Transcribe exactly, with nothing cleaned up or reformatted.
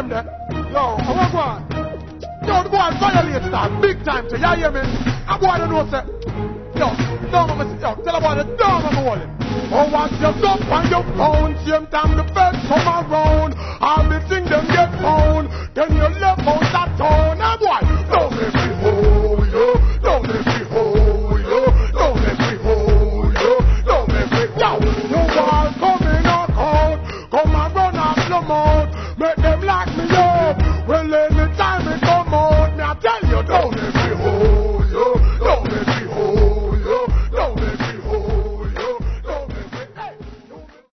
them there. Yo, I want one. Yo, the boy violate that big time. So you hear me? I boy don't know say. Yo, don't mama say. Yo, tell about it. Don't mama wallet. Oh, once you're up on your phone, same time the feds come around. All the things them get found. Then you left out that town. Now boy, don't let me hold you. Don't let me hold you. Don't let me hold you. Don't let me. Yo, you all coming out. Come and run off the mouth. Make them lock me up. Well,